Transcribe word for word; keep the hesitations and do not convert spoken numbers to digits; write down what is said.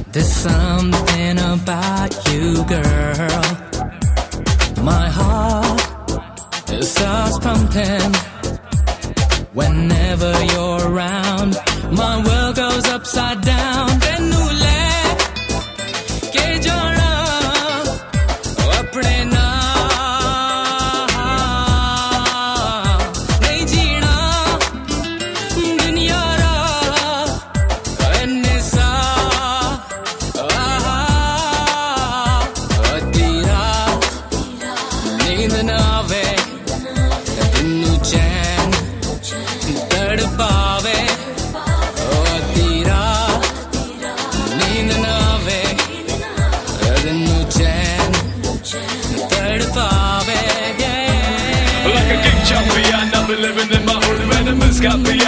There's something about you, girl. My heart it starts pumping whenever you're around. My world goes upside down. Tenu le ke jana apne naam nahi jeena duniya ra enne sa tera neend na aave tenu chain tad paave Like a king champion, I've been living in my hood. Venomous got me